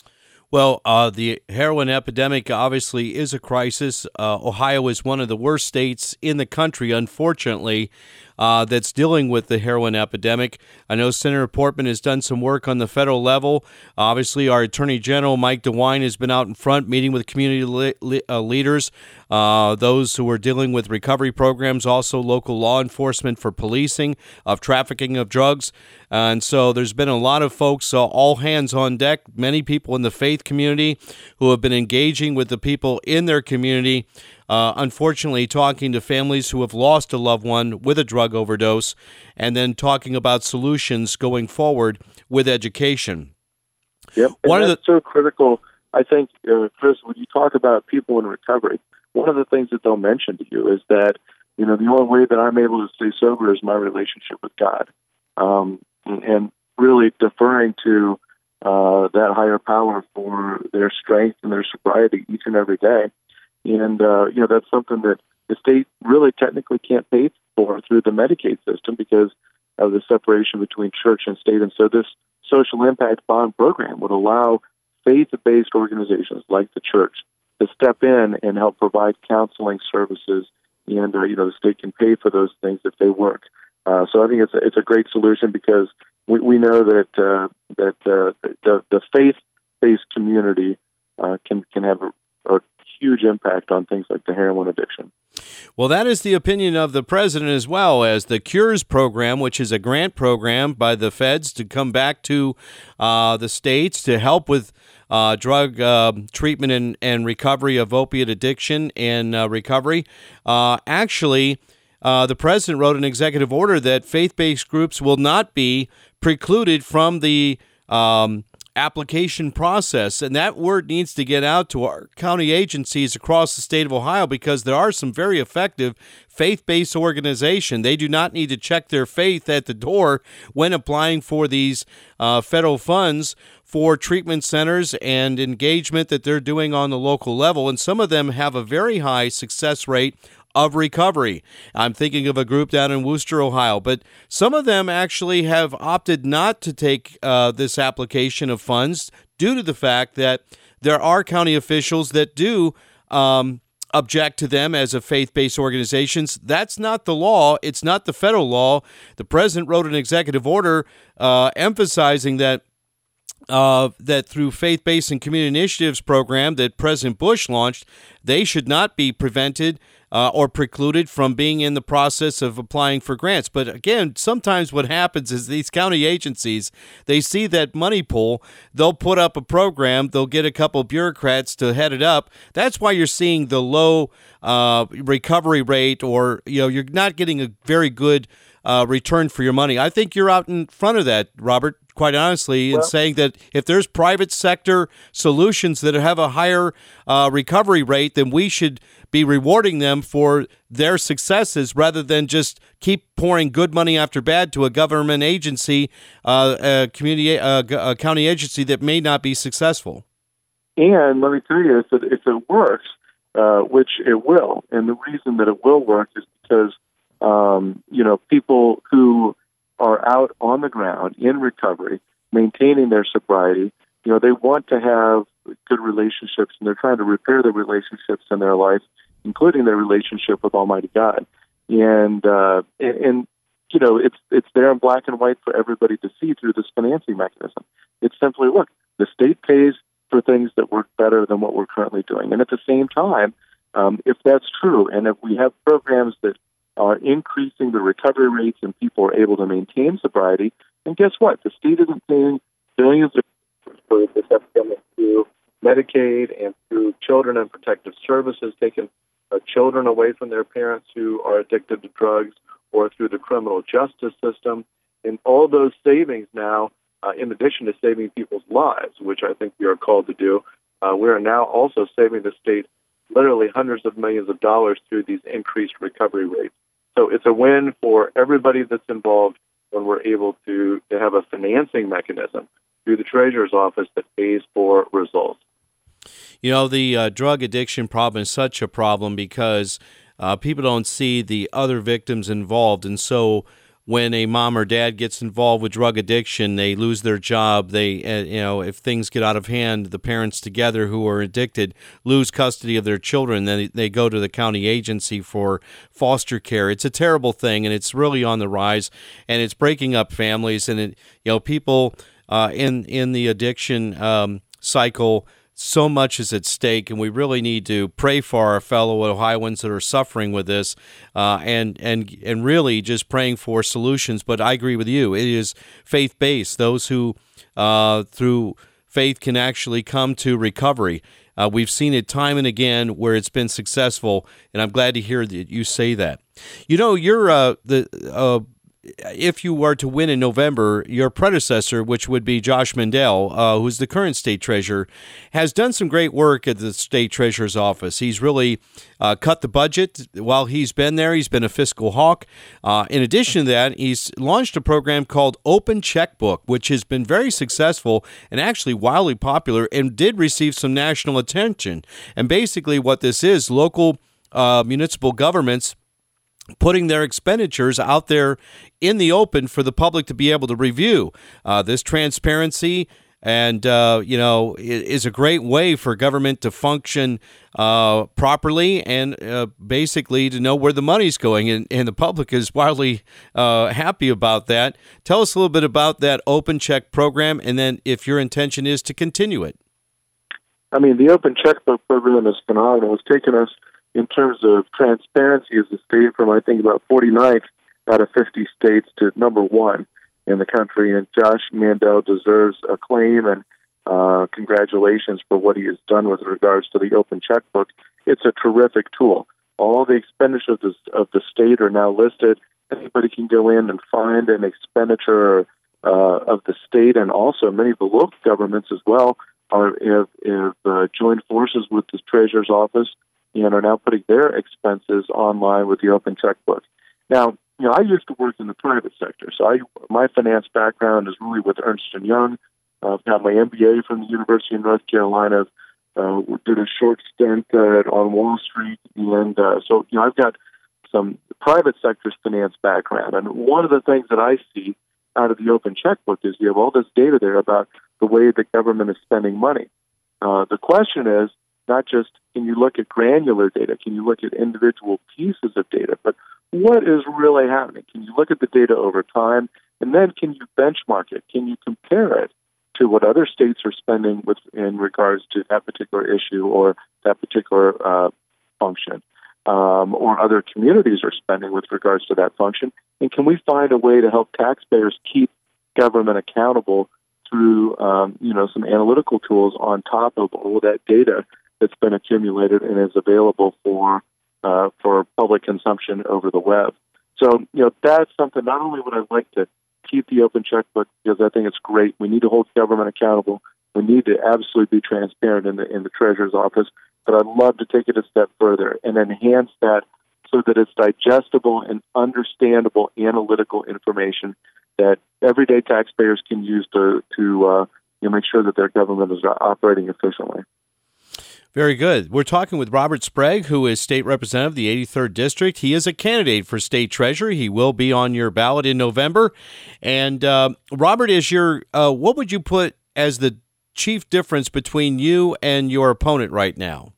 Well, uh, the heroin epidemic obviously is a crisis. Uh, Ohio is one of the worst states in the country, unfortunately, uh, that's dealing with the heroin epidemic. I know Senator Portman has done some work on the federal level. Obviously, our Attorney General, Mike DeWine, has been out in front meeting with community le- le- uh, leaders, uh, those who are dealing with recovery programs, also local law enforcement for policing of trafficking of drugs. And so there's been a lot of folks, uh, all hands on deck, many people in the faith community who have been engaging with the people in their community, uh, unfortunately talking to families who have lost a loved one with a drug overdose, and then talking about solutions going forward with education. Yep, and One that's of the- so critical. I think, uh, Chris, when you talk about people in recovery, one of the things that they'll mention to you is that, you know, the only way that I'm able to stay sober is my relationship with God. Um, and really deferring to uh, that higher power for their strength and their sobriety each and every day. And, uh, you know, that's something that the state really technically can't pay for through the Medicaid system because of the separation between church and state. And so this social impact bond program would allow faith-based organizations like the church to step in and help provide counseling services. And, uh, you know, the state can pay for those things if they work. Uh, so I think it's a, it's a great solution because we, we know that uh, that uh, the, the faith-based community uh, can can have a, a huge impact on things like the heroin addiction. Well, that is the opinion of the president as well, as the Cures program, which is a grant program by the feds to come back to uh, the states to help with uh, drug uh, treatment and, and recovery of opiate addiction and uh, recovery. Uh, actually, Uh, the president wrote an executive order that faith-based groups will not be precluded from the um, application process. And that word needs to get out to our county agencies across the state of Ohio because there are some very effective faith-based organizations. They do not need to check their faith at the door when applying for these uh, federal funds for treatment centers and engagement that they're doing on the local level. And some of them have a very high success rate of recovery. I'm thinking of a group down in Wooster, Ohio, but some of them actually have opted not to take uh, this application of funds due to the fact that there are county officials that do um, object to them as a faith-based organizations. That's not the law. It's not the federal law. The president wrote an executive order uh, emphasizing that Uh, that through faith-based and community initiatives program that President Bush launched, they should not be prevented uh, or precluded from being in the process of applying for grants. But again, sometimes what happens is these county agencies, they see that money pool, they'll put up a program, they'll get a couple bureaucrats to head it up. That's why you're seeing the low uh, recovery rate, or you know, you're not getting a very good uh, return for your money. I think you're out in front of that, Robert, quite honestly, in well, saying that if there's private sector solutions that have a higher uh, recovery rate, then we should be rewarding them for their successes rather than just keep pouring good money after bad to a government agency, uh, a community, uh, a county agency that may not be successful. And let me tell you, if it, if it works, uh, which it will, and the reason that it will work is because, um, you know, people who are out on the ground in recovery, maintaining their sobriety, you know, they want to have good relationships, and they're trying to repair the relationships in their life, including their relationship with Almighty God. And, uh, and, and you know, it's it's there in black and white for everybody to see through this financing mechanism. It's simply, look, the state pays for things that work better than what we're currently doing. And at the same time, um, if that's true, and if we have programs that are increasing the recovery rates and people are able to maintain sobriety, and guess what? The state isn't paying billions of dollars for this epidemic through Medicaid and through children and protective services, taking uh, children away from their parents who are addicted to drugs, or through the criminal justice system. And all those savings now, uh, in addition to saving people's lives, which I think we are called to do, uh, we are now also saving the state literally hundreds of millions of dollars through these increased recovery rates. So it's a win for everybody that's involved when we're able to, to have a financing mechanism through the Treasurer's Office that pays for results. You know, the uh, drug addiction problem is such a problem because uh, people don't see the other victims involved. And so when a mom or dad gets involved with drug addiction, they lose their job. They, uh, you know, if things get out of hand, the parents together who are addicted lose custody of their children. Then they go to the county agency for foster care. It's a terrible thing, and it's really on the rise, and it's breaking up families. And it, you know, people uh, in in the addiction um, cycle. So much is at stake, and we really need to pray for our fellow Ohioans that are suffering with this, uh, and and and really just praying for solutions. But I agree with you; it is faith-based. Those who, uh, through faith, can actually come to recovery. Uh, we've seen it time and again where it's been successful, and I'm glad to hear that you say that. You know, you're uh, the. Uh, If you were to win in November, your predecessor, which would be Josh Mandel, uh, who's the current state treasurer, has done some great work at the state treasurer's office. He's really uh, cut the budget while he's been there. He's been a fiscal hawk. Uh, in addition to that, he's launched a program called Open Checkbook, which has been very successful and actually wildly popular and did receive some national attention. And basically what this is, local uh, municipal governments putting their expenditures out there in the open for the public to be able to review. Uh, this transparency and, uh, you know, is a great way for government to function uh, properly and uh, basically to know where the money's going. And, and the public is wildly uh, happy about that. Tell us a little bit about that Open Check program, and then if your intention is to continue it. I mean, the Open Checkbook program is phenomenal. It's taken us in terms of transparency as a state from, I think, about forty-ninth out of fifty states to number one in the country. And Josh Mandel deserves acclaim and uh, congratulations for what he has done with regards to the Open Checkbook. It's a terrific tool. All the expenditures of the, of the state are now listed. Anybody can go in and find an expenditure uh, of the state, and also many of the local governments as well are have, have uh, joined forces with the Treasurer's Office and are now putting their expenses online with the Open Checkbook. Now, you know, I used to work in the private sector, so I, my finance background is really with Ernst and Young. Uh, I've got my M B A from the University of North Carolina. Uh, did a short stint uh, on Wall Street, and uh, so you know, I've got some private sector finance background. And one of the things that I see out of the Open Checkbook is you have all this data there about the way the government is spending money. Uh, the question is, not just can you look at granular data, can you look at individual pieces of data, but what is really happening? Can you look at the data over time, and then can you benchmark it? Can you compare it to what other states are spending with in regards to that particular issue or that particular uh, function, um, or other communities are spending with regards to that function? And can we find a way to help taxpayers keep government accountable through, um, you know, some analytical tools on top of all that data that's been accumulated and is available for uh, for public consumption over the web? So, you know, that's something. Not only would I like to keep the Open Checkbook because I think it's great. We need to hold government accountable. We need to absolutely be transparent in the in the Treasurer's Office. But I'd love to take it a step further and enhance that so that it's digestible and understandable analytical information that everyday taxpayers can use to to uh, you know, make sure that their government is operating efficiently. Very good. We're talking with Robert Sprague, who is state representative of the eighty-third District. He is a candidate for state treasurer. He will be on your ballot in November. And uh, Robert, is your uh, what would you put as the chief difference between you and your opponent right now?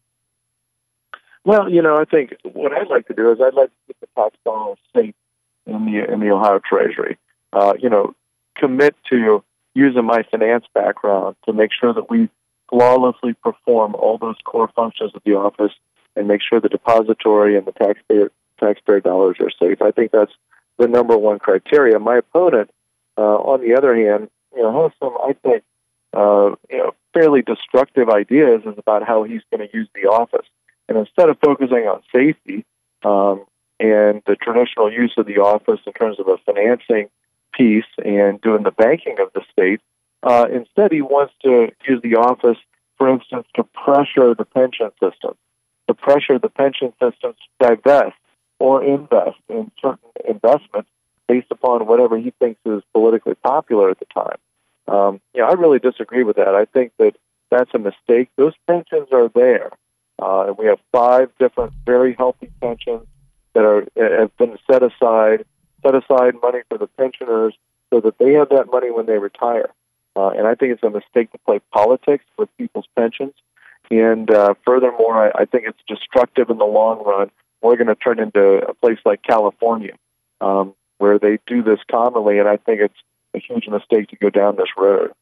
Well, you know, I think what I'd like to do is I'd like to get the tax dollars safe in the in the Ohio Treasury. Uh, you know, commit to using my finance background to make sure that we flawlessly perform all those core functions of the office and make sure the depository and the taxpayer taxpayer dollars are safe. I think that's the number one criteria. My opponent, uh, on the other hand, you know, has some, I think, uh, you know, fairly destructive ideas about how he's going to use the office. And instead of focusing on safety um, and the traditional use of the office in terms of a financing piece and doing the banking of the state, Uh, instead, he wants to use the office, for instance, to pressure the pension system, to pressure the pension systems to divest or invest in certain investments based upon whatever he thinks is politically popular at the time. Um, you know, I really disagree with that. I think that that's a mistake. Those pensions are there, uh, and we have five different very healthy pensions that are have been set aside set aside money for the pensioners so that they have that money when they retire. Uh, and I think it's a mistake to play politics with people's pensions. And uh, furthermore, I, I think it's destructive in the long run. We're going to turn into a place like California, um, where they do this commonly, and I think it's a huge mistake to go down this road.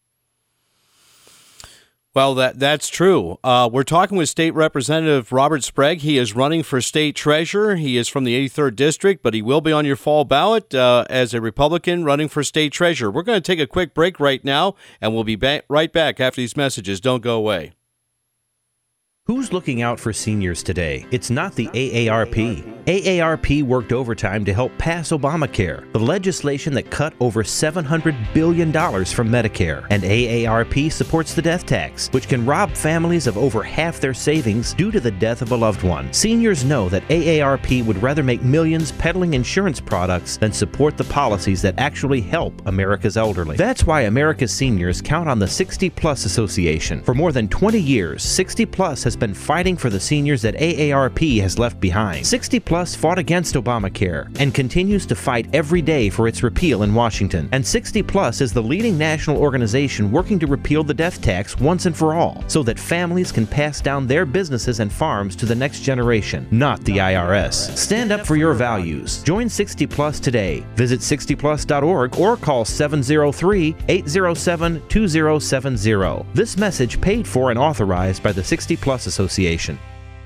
Well, that that's true. Uh, we're talking with State Representative Robert Sprague. He is running for state treasurer. He is from the eighty-third District, but he will be on your fall ballot uh, as a Republican running for state treasurer. We're going to take a quick break right now, and we'll be back, right back after these messages. Don't go away. Who's looking out for seniors today? It's not the A A R P. A A R P worked overtime to help pass Obamacare, the legislation that cut over seven hundred billion dollars from Medicare. And A A R P supports the death tax, which can rob families of over half their savings due to the death of a loved one. Seniors know that A A R P would rather make millions peddling insurance products than support the policies that actually help America's elderly. That's why America's seniors count on the sixty plus Association. For more than twenty years, sixty plus has been fighting for the seniors that A A R P has left behind. sixty plus fought against Obamacare and continues to fight every day for its repeal in Washington. And sixty plus is the leading national organization working to repeal the death tax once and for all, so that families can pass down their businesses and farms to the next generation, not the I R S. Stand up for your values. Join sixty plus today. Visit sixty plus dot org or call seven oh three, eight oh seven, two oh seven oh. This message paid for and authorized by the sixty plus Association.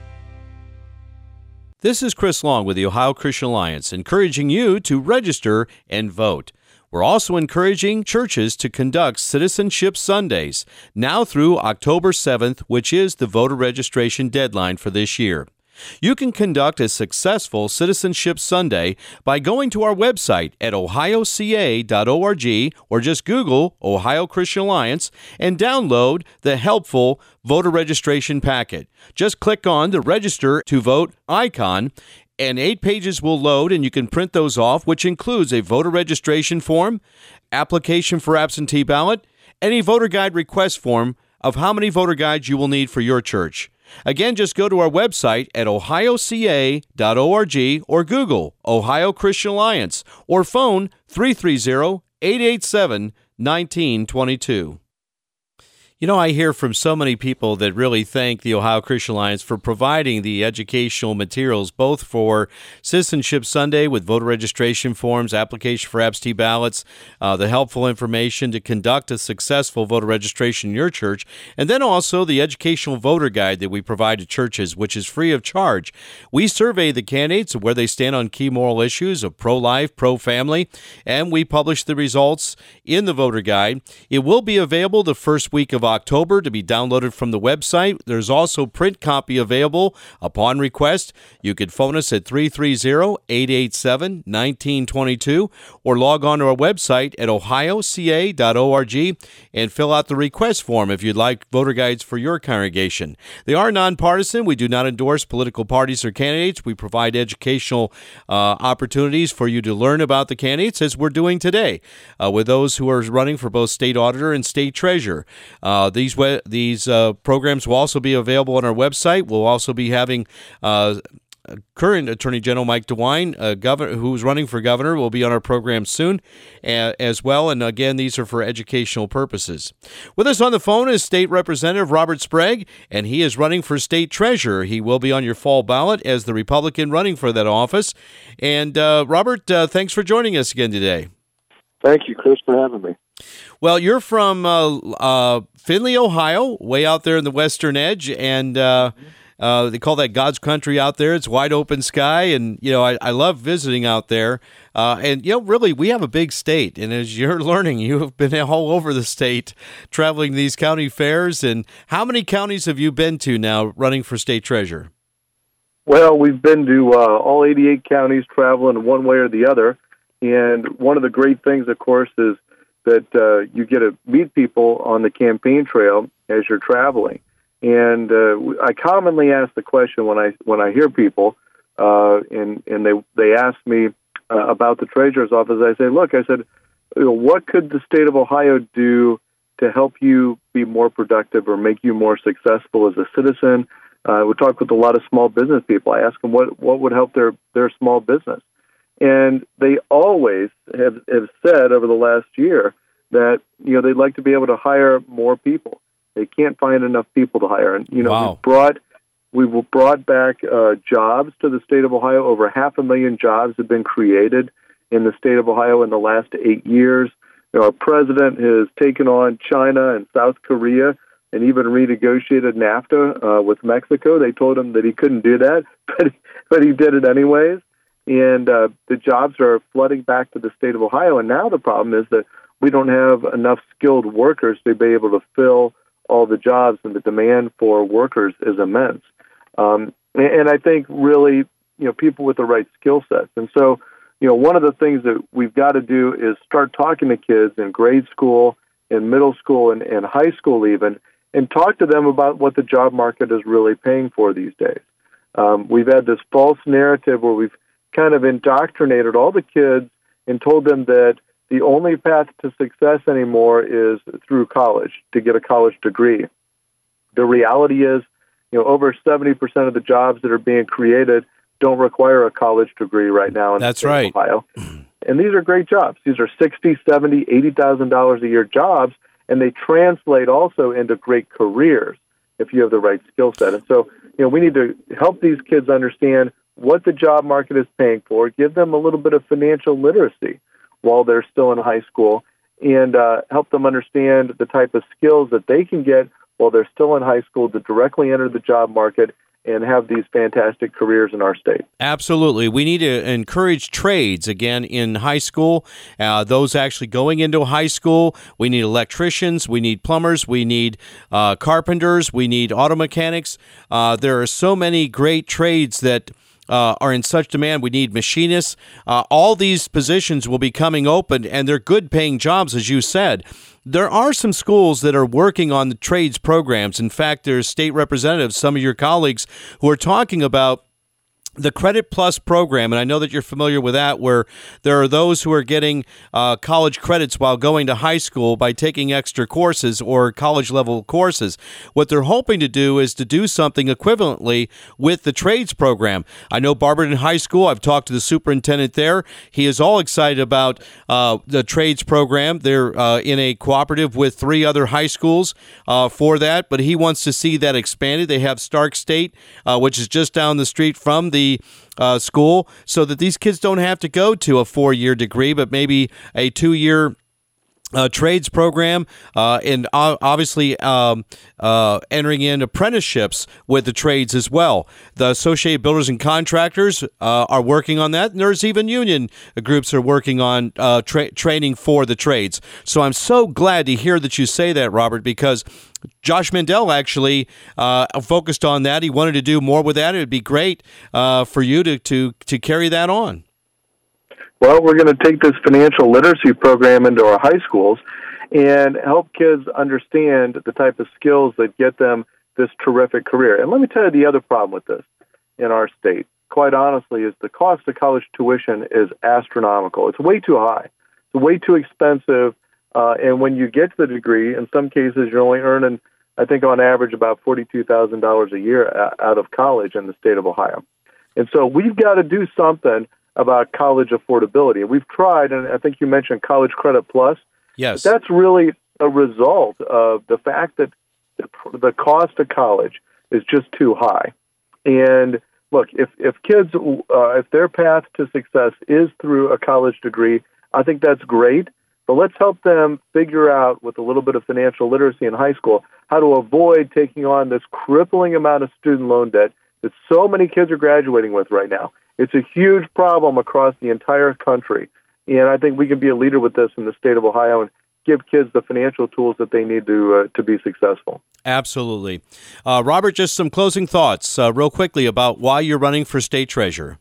This is Chris Long with the Ohio Christian Alliance, encouraging you to register and vote. We're also encouraging churches to conduct Citizenship Sundays, now through October seventh, which is the voter registration deadline for this year. You can conduct a successful Citizenship Sunday by going to our website at ohio c a dot org or just Google Ohio Christian Alliance and download the helpful voter registration packet. Just click on the Register to Vote icon, and eight pages will load, and you can print those off, which includes a voter registration form, application for absentee ballot, and a voter guide request form of how many voter guides you will need for your church. Again, just go to our website at ohio c a dot org or Google Ohio Christian Alliance or phone three three zero, eight eight seven, one nine two two. You know, I hear from so many people that really thank the Ohio Christian Alliance for providing the educational materials, both for Citizenship Sunday with voter registration forms, application for absentee ballots, uh, the helpful information to conduct a successful voter registration in your church, and then also the educational voter guide that we provide to churches, which is free of charge. We survey the candidates of where they stand on key moral issues of pro-life, pro-family, and we publish the results in the voter guide. It will be available the first week of October to be downloaded from the website. There's also print copy available upon request. You could phone us at three three zero, eight eight seven, one nine two two or log on to our website at ohio c a dot org and fill out the request form if you'd like voter guides for your congregation. They are nonpartisan. We do not endorse political parties or candidates. We provide educational uh, opportunities for you to learn about the candidates, as we're doing today uh, with those who are running for both state auditor and state treasurer. Uh, these we- these uh, programs will also be available on our website. We'll also be having uh, current Attorney General Mike DeWine, uh, governor, who's running for governor, will be on our program soon uh, as well. And again, these are for educational purposes. With us on the phone is State Representative Robert Sprague, and he is running for state treasurer. He will be on your fall ballot as the Republican running for that office. And uh, Robert, uh, thanks for joining us again today. Thank you, Chris, for having me. Well, you're from uh, uh, Findlay, Ohio, way out there in the western edge, and uh, uh, they call that God's country out there. It's wide open sky, and you know I, I love visiting out there. Uh, and you know, really, we have a big state, and as you're learning, you have been all over the state, traveling these county fairs. And how many counties have you been to now, running for state treasurer? Well, we've been to uh, all eighty-eight counties, traveling one way or the other. And one of the great things, of course, is that uh, you get to meet people on the campaign trail as you're traveling. And uh, I commonly ask the question when I when I hear people, uh, and and they they ask me uh, about the treasurer's office. I say, look, I said, you know, what could the state of Ohio do to help you be more productive or make you more successful as a citizen? Uh, we talk with a lot of small business people. I ask them what what would help their their small business. And they always have, have said over the last year that, you know, they'd like to be able to hire more people. They can't find enough people to hire. And, you know, Wow. we've brought, we've brought back uh, jobs to the state of Ohio. Over half a million jobs have been created in the state of Ohio in the last eight years. You know, our president has taken on China and South Korea and even renegotiated NAFTA uh, with Mexico. They told him that he couldn't do that, but, but he did it anyways. And uh, the jobs are flooding back to the state of Ohio. And now the problem is that we don't have enough skilled workers to be able to fill all the jobs, and the demand for workers is immense. Um, and, and I think really, you know, people with the right skill sets. And so, you know, one of the things that we've got to do is start talking to kids in grade school, in middle school, and, and high school even, and talk to them about what the job market is really paying for these days. Um, we've had this false narrative where we've kind of indoctrinated all the kids and told them that the only path to success anymore is through college, to get a college degree. The reality is, you know, over seventy percent of the jobs that are being created don't require a college degree right now in That's the state right. of Ohio. And these are great jobs. These are sixty thousand dollars, seventy thousand dollars, eighty thousand dollars a year jobs, and they translate also into great careers if you have the right skill set. And so, you know, we need to help these kids understand what the job market is paying for, give them a little bit of financial literacy while they're still in high school, and uh, help them understand the type of skills that they can get while they're still in high school to directly enter the job market and have these fantastic careers in our state. Absolutely. We need to encourage trades again in high school, uh, those actually going into high school. We need electricians, we need plumbers, we need uh, carpenters, we need auto mechanics. Uh, there are so many great trades that Uh, are in such demand. We need machinists. Uh, all these positions will be coming open, and they're good-paying jobs, as you said. There are some schools that are working on the trades programs. In fact, there's state representatives, some of your colleagues, who are talking about the Credit Plus program, and I know that you're familiar with that, where there are those who are getting uh, college credits while going to high school by taking extra courses or college-level courses. What they're hoping to do is to do something equivalently with the trades program. I know Barberton High School, I've talked to the superintendent there. He is all excited about uh, the trades program. They're uh, in a cooperative with three other high schools uh, for that, but he wants to see that expanded. They have Stark State, uh, which is just down the street from the Uh, school, so that these kids don't have to go to a four-year degree, but maybe a two-year uh, trades program, uh, and uh, obviously um, uh, entering in apprenticeships with the trades as well. The Associated Builders and Contractors uh, are working on that, and there's even union groups are working on uh, tra- training for the trades. So I'm so glad to hear that you say that, Robert, because Josh Mandel actually uh, focused on that. He wanted to do more with that. It would be great uh, for you to, to, to carry that on. Well, we're going to take this financial literacy program into our high schools and help kids understand the type of skills that get them this terrific career. And let me tell you the other problem with this in our state, quite honestly, is the cost of college tuition is astronomical. It's way too high. It's way too expensive. Uh, and when you get the degree, in some cases, you're only earning, I think, on average, about forty-two thousand dollars a year out of college in the state of Ohio. And so we've got to do something about college affordability. We've tried, and I think you mentioned College Credit Plus. Yes. That's really a result of the fact that the cost of college is just too high. And look, if, if kids, uh, if their path to success is through a college degree, I think that's great. But let's help them figure out, with a little bit of financial literacy in high school, how to avoid taking on this crippling amount of student loan debt that so many kids are graduating with right now. It's a huge problem across the entire country. And I think we can be a leader with this in the state of Ohio and give kids the financial tools that they need to uh, to be successful. Absolutely. Uh, Robert, just some closing thoughts uh, real quickly about why you're running for state treasurer.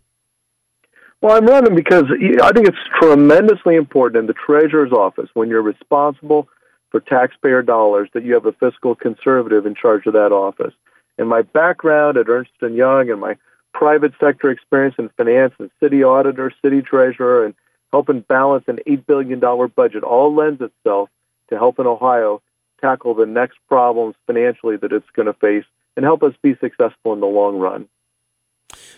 Well, I'm running because I think it's tremendously important in the treasurer's office, when you're responsible for taxpayer dollars, that you have a fiscal conservative in charge of that office. And my background at Ernst and Young and my private sector experience in finance and city auditor, city treasurer, and helping balance an eight billion dollars budget all lends itself to helping Ohio tackle the next problems financially that it's going to face and help us be successful in the long run.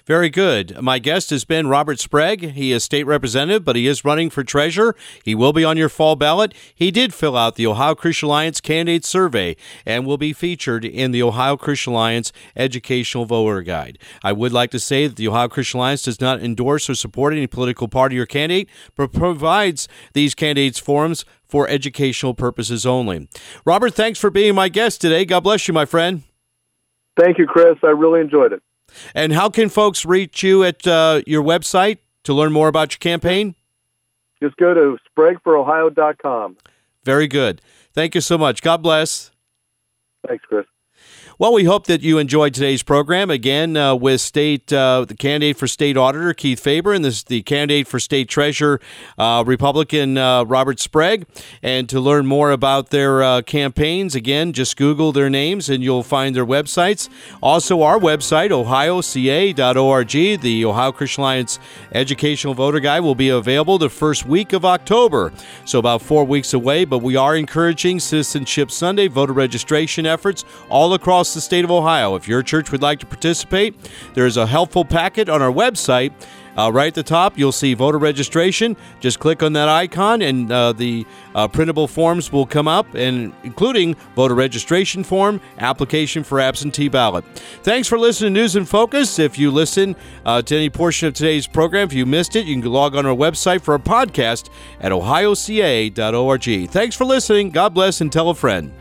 Very good. My guest has been Robert Sprague. He is state representative, but he is running for treasurer. He will be on your fall ballot. He did fill out the Ohio Christian Alliance candidate survey and will be featured in the Ohio Christian Alliance Educational Voter Guide. I would like to say that the Ohio Christian Alliance does not endorse or support any political party or candidate, but provides these candidates forums for educational purposes only. Robert, thanks for being my guest today. God bless you, my friend. Thank you, Chris. I really enjoyed it. And how can folks reach you at uh, your website to learn more about your campaign? Just go to sprague for ohio dot com. Very good. Thank you so much. God bless. Thanks, Chris. Well, we hope that you enjoyed today's program, again, uh, with state uh, the candidate for state auditor, Keith Faber, and this the candidate for state treasurer, uh, Republican uh, Robert Sprague. And to learn more about their uh, campaigns, again, just Google their names and you'll find their websites. Also, our website, ohio c a dot org, the Ohio Christian Alliance Educational Voter Guide, will be available the first week of October, so about four weeks away. But we are encouraging Citizenship Sunday voter registration efforts all across the state of Ohio. If your church would like to participate, there's a helpful packet on our website. Uh, right at the top, you'll see voter registration. Just click on that icon, and uh, the uh, printable forms will come up, and including voter registration form, application for absentee ballot. Thanks for listening to News in Focus. If you listen uh, to any portion of today's program, if you missed it, you can log on our website for a podcast at ohio c a dot org. Thanks for listening. God bless, and tell a friend.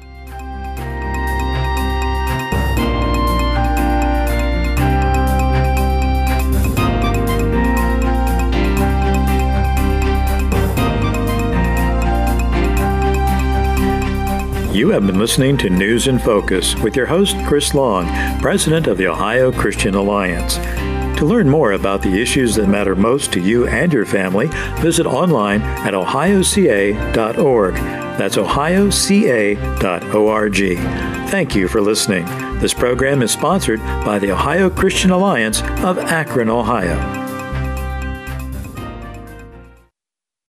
You have been listening to News in Focus with your host, Chris Long, president of the Ohio Christian Alliance. To learn more about the issues that matter most to you and your family, visit online at ohio c a dot org. That's ohio c a dot org. Thank you for listening. This program is sponsored by the Ohio Christian Alliance of Akron, Ohio.